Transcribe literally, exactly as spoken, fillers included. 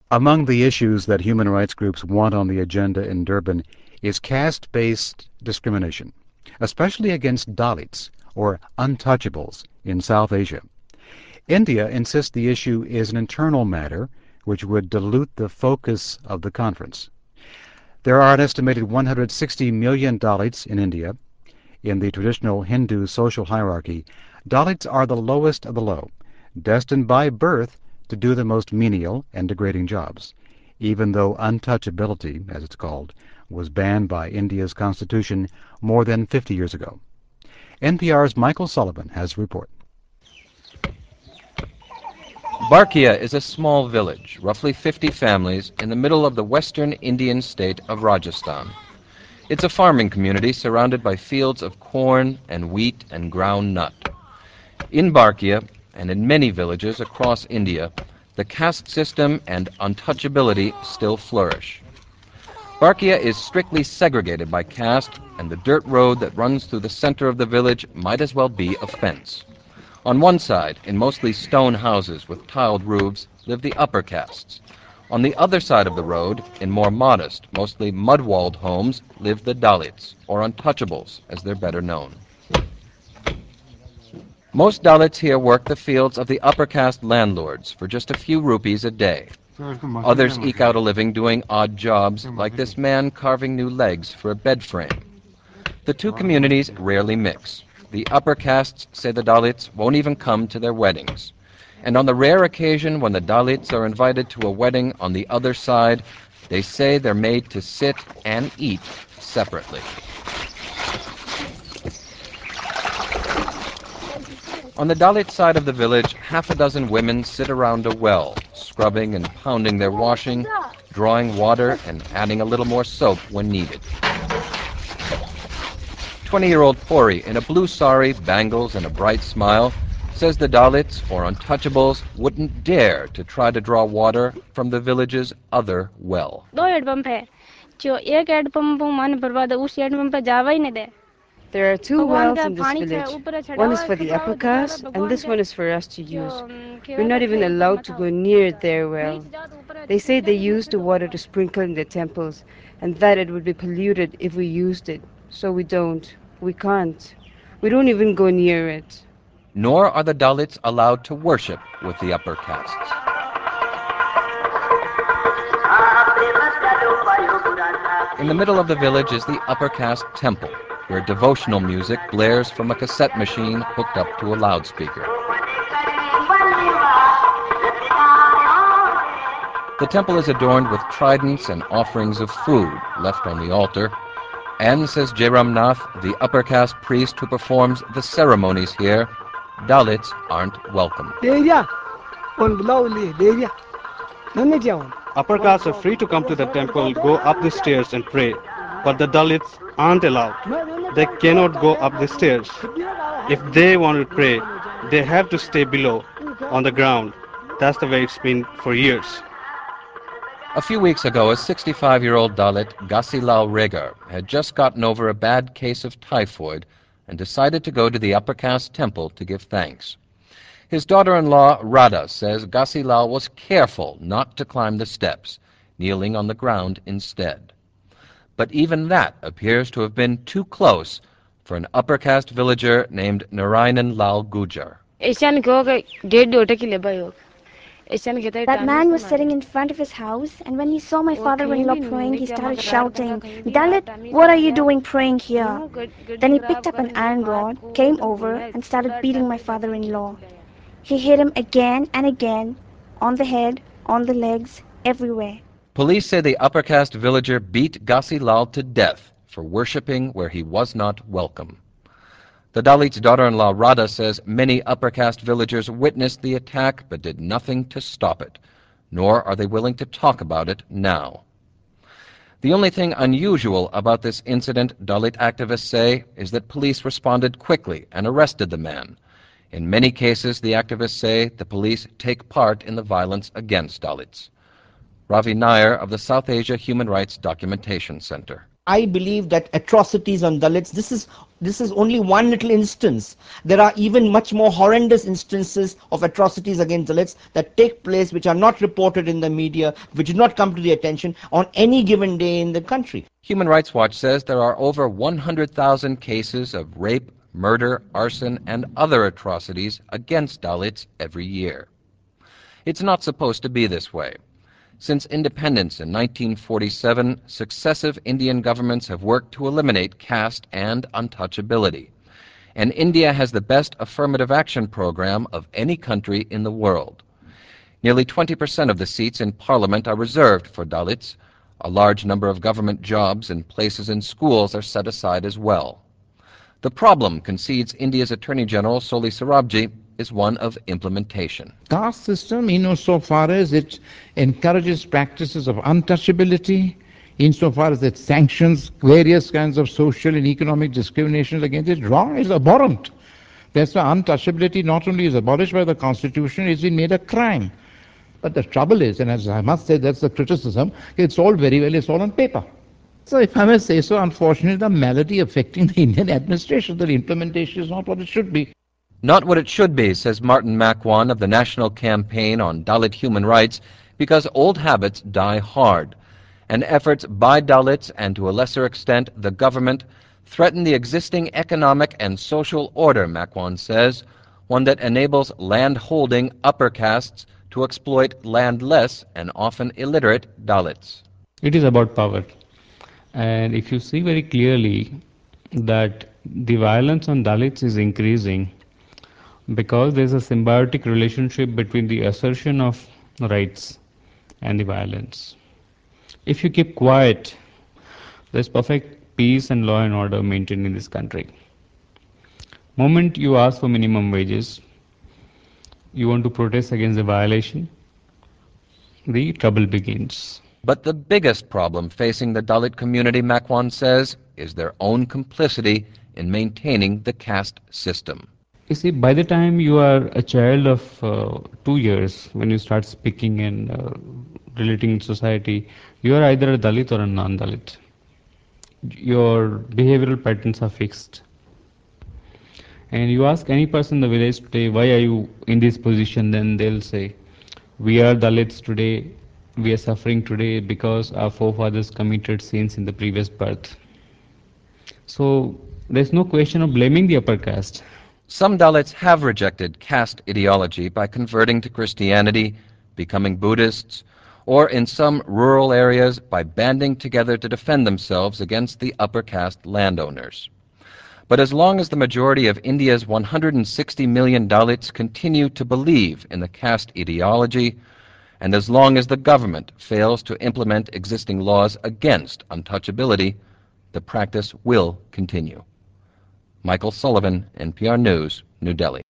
Among the issues that human rights groups want on the agenda in Durban is caste-based discrimination, especially against Dalits, or untouchables, in South Asia. India insists the issue is an internal matter which would dilute the focus of the conference. There are an estimated one hundred sixty million Dalits in India. In the traditional Hindu social hierarchy, Dalits are the lowest of the low, destined by birth to do the most menial and degrading jobs, even though untouchability, as it's called, was banned by India's constitution more than fifty years ago. N P R's Michael Sullivan has a report. Barkia is a small village, roughly fifty families, in the middle of the western Indian state of Rajasthan. It's a farming community surrounded by fields of corn and wheat and ground nut. In Barkia, and in many villages across India, the caste system and untouchability still flourish. Barkia is strictly segregated by caste, and the dirt road that runs through the center of the village might as well be a fence. On one side, in mostly stone houses with tiled roofs, live the upper castes. On the other side of the road, in more modest, mostly mud-walled homes, live the Dalits, or untouchables, as they're better known. Most Dalits here work the fields of the upper caste landlords for just a few rupees a day. Others eke out a living doing odd jobs, like this man carving new legs for a bed frame. The two communities rarely mix. The upper castes say the Dalits won't even come to their weddings. And on the rare occasion when the Dalits are invited to a wedding on the other side, they say they're made to sit and eat separately. On the Dalit side of the village, half a dozen women sit around a well, scrubbing and pounding their washing, drawing water and adding a little more soap when needed. Twenty-year-old Pori, in a blue sari, bangles, and a bright smile, says the Dalits, or untouchables, wouldn't dare to try to draw water from the village's other well. There are two wells in this village. One is for the upper caste, and this one is for us to use. We're not even allowed to go near their well. They say they use the water to sprinkle in their temples, and that it would be polluted if we used it. So we don't. We can't. We don't even go near it. Nor are the Dalits allowed to worship with the upper castes. In the middle of the village is the upper caste temple, where devotional music blares from a cassette machine hooked up to a loudspeaker. The temple is adorned with tridents and offerings of food left on the altar, and, says Jairam Nath, the upper caste priest who performs the ceremonies here, Dalits aren't welcome. Upper castes are free to come to the temple, go up the stairs and pray, but the Dalits aren't allowed. They cannot go up the stairs. If they want to pray, they have to stay below, on the ground. That's the way it's been for years. A few weeks ago, a sixty-five-year-old Dalit, Gasilal Regar, had just gotten over a bad case of typhoid and decided to go to the upper caste temple to give thanks. His daughter-in-law, Radha, says Gasilal was careful not to climb the steps, kneeling on the ground instead. But even that appears to have been too close for an upper caste villager named Narayanan Lal Gujar. That man was sitting in front of his house, and when he saw my father-in-law praying, he started shouting, "Dalit, what are you doing praying here?" Then he picked up an iron rod, came over, and started beating my father-in-law. He hit him again and again, on the head, on the legs, everywhere. Police say the upper caste villager beat Gasilal to death for worshipping where he was not welcome. The Dalit's daughter-in-law Radha says many upper caste villagers witnessed the attack but did nothing to stop it, nor are they willing to talk about it now. The only thing unusual about this incident, Dalit activists say, is that police responded quickly and arrested the man. In many cases, the activists say, the police take part in the violence against Dalits. Ravi Nair of the South Asia Human Rights Documentation Center. I believe that atrocities on Dalits, this is this is only one little instance. There are even much more horrendous instances of atrocities against Dalits that take place, which are not reported in the media, which do not come to the attention on any given day in the country. Human Rights Watch says there are over one hundred thousand cases of rape, murder, arson, and other atrocities against Dalits every year. It's not supposed to be this way. Since independence in nineteen forty-seven, successive Indian governments have worked to eliminate caste and untouchability. And India has the best affirmative action program of any country in the world. Nearly twenty percent of the seats in Parliament are reserved for Dalits. A large number of government jobs and places in schools are set aside as well. The problem, concedes India's Attorney General Soli Sorabji, is one of implementation. Caste system, insofar as it encourages practices of untouchability, insofar as it sanctions various kinds of social and economic discrimination against it, wrong, is abhorrent. That's why untouchability not only is abolished by the Constitution, it's been made a crime. But the trouble is, and as I must say, that's the criticism, it's all very well, it's all on paper. So if I may say so, unfortunately, the malady affecting the Indian administration, the implementation is not what it should be. Not what it should be, says Martin Makwan of the National Campaign on Dalit Human Rights, because old habits die hard, and efforts by Dalits, and to a lesser extent the government, threaten the existing economic and social order, Makwan says, one that enables land-holding upper castes to exploit landless and often illiterate Dalits. It is about power. And if you see very clearly that the violence on Dalits is increasing because there is a symbiotic relationship between the assertion of rights and the violence. If you keep quiet, there is perfect peace and law and order maintained in this country. Moment you ask for minimum wages, you want to protest against the violation, the trouble begins. But the biggest problem facing the Dalit community, Makwan says, is their own complicity in maintaining the caste system. You see, by the time you are a child of uh, two years, when you start speaking and uh, relating in society, you are either a Dalit or a non-Dalit. Your behavioral patterns are fixed. And you ask any person in the village today, why are you in this position, then they'll say, we are Dalits today, we are suffering today because our forefathers committed sins in the previous birth. So there's no question of blaming the upper caste. Some Dalits have rejected caste ideology by converting to Christianity, becoming Buddhists, or in some rural areas by banding together to defend themselves against the upper caste landowners. But as long as the majority of India's one hundred sixty million Dalits continue to believe in the caste ideology, and as long as the government fails to implement existing laws against untouchability, the practice will continue. Michael Sullivan, N P R News, New Delhi.